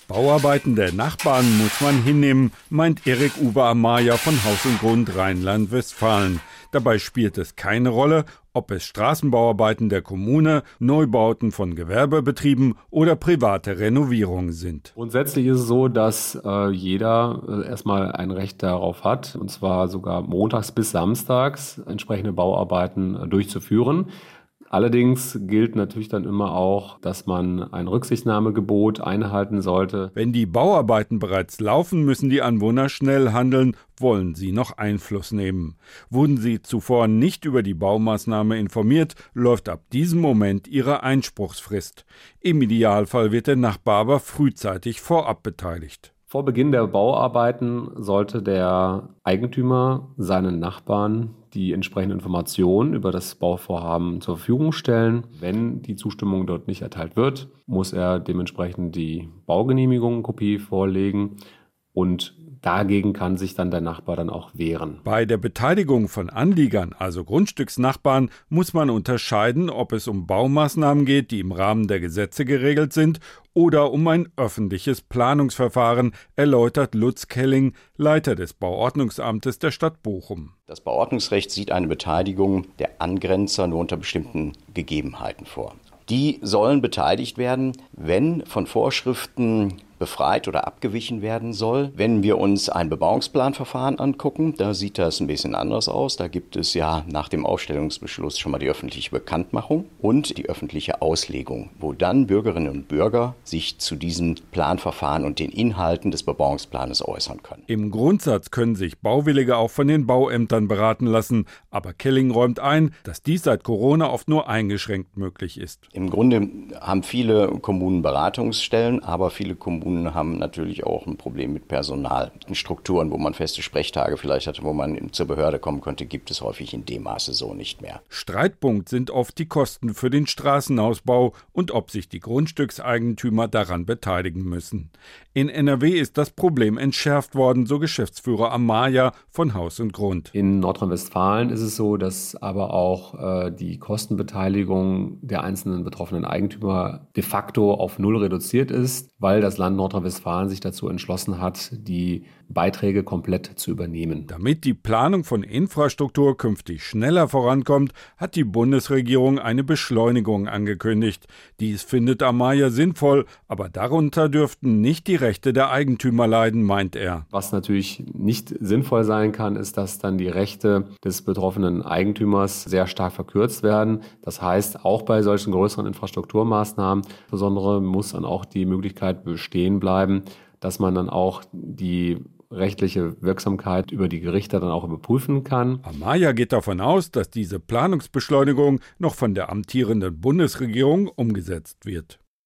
Bauarbeiten der Nachbarn muss man hinnehmen, meint Erik Uwe Amaya von Haus und Grund Rheinland-Westfalen. Dabei spielt es keine Rolle, ob es Straßenbauarbeiten der Kommune, Neubauten von Gewerbebetrieben oder private Renovierungen sind. Grundsätzlich ist es so, dass jeder erstmal ein Recht darauf hat, und zwar sogar montags bis samstags entsprechende Bauarbeiten durchzuführen. Allerdings gilt natürlich dann immer auch, dass man ein Rücksichtnahmegebot einhalten sollte. Wenn die Bauarbeiten bereits laufen, müssen die Anwohner schnell handeln, wollen sie noch Einfluss nehmen. Wurden sie zuvor nicht über die Baumaßnahme informiert, läuft ab diesem Moment ihre Einspruchsfrist. Im Idealfall wird der Nachbar aber frühzeitig vorab beteiligt. Vor Beginn der Bauarbeiten sollte der Eigentümer seinen Nachbarn die entsprechenden Informationen über das Bauvorhaben zur Verfügung stellen. Wenn die Zustimmung dort nicht erteilt wird, muss er dementsprechend die Baugenehmigungskopie vorlegen und dagegen kann sich dann der Nachbar dann auch wehren. Bei der Beteiligung von Anliegern, also Grundstücksnachbarn, muss man unterscheiden, ob es um Baumaßnahmen geht, die im Rahmen der Gesetze geregelt sind, oder um ein öffentliches Planungsverfahren, erläutert Lutz Kelling, Leiter des Bauordnungsamtes der Stadt Bochum. Das Bauordnungsrecht sieht eine Beteiligung der Angrenzer nur unter bestimmten Gegebenheiten vor. Die sollen beteiligt werden, wenn von Vorschriften befreit oder abgewichen werden soll. Wenn wir uns ein Bebauungsplanverfahren angucken, da sieht das ein bisschen anders aus. Da gibt es ja nach dem Aufstellungsbeschluss schon mal die öffentliche Bekanntmachung und die öffentliche Auslegung, wo dann Bürgerinnen und Bürger sich zu diesem Planverfahren und den Inhalten des Bebauungsplanes äußern können. Im Grundsatz können sich Bauwillige auch von den Bauämtern beraten lassen, aber Kelling räumt ein, dass dies seit Corona oft nur eingeschränkt möglich ist. Im Grunde haben viele Kommunen Beratungsstellen, aber viele Kommunen haben natürlich auch ein Problem mit Personal. Strukturen, wo man feste Sprechtage vielleicht hatte, wo man zur Behörde kommen konnte, gibt es häufig in dem Maße so nicht mehr. Streitpunkt sind oft die Kosten für den Straßenausbau und ob sich die Grundstückseigentümer daran beteiligen müssen. In NRW ist das Problem entschärft worden, so Geschäftsführer Amaya von Haus und Grund. In Nordrhein-Westfalen ist es so, dass aber auch die Kostenbeteiligung der einzelnen betroffenen Eigentümer de facto auf null reduziert ist, weil das Land Nordrhein-Westfalen sich dazu entschlossen hat, die Beiträge komplett zu übernehmen. Damit die Planung von Infrastruktur künftig schneller vorankommt, hat die Bundesregierung eine Beschleunigung angekündigt. Dies findet Amaya sinnvoll, aber darunter dürften nicht die Rechte der Eigentümer leiden, meint er. Was natürlich nicht sinnvoll sein kann, ist, dass dann die Rechte des betroffenen Eigentümers sehr stark verkürzt werden. Das heißt, auch bei solchen größeren Infrastrukturmaßnahmen, insbesondere muss dann auch die Möglichkeit bestehen bleiben, dass man dann auch die rechtliche Wirksamkeit über die Gerichte dann auch überprüfen kann. Amaya geht davon aus, dass diese Planungsbeschleunigung noch von der amtierenden Bundesregierung umgesetzt wird.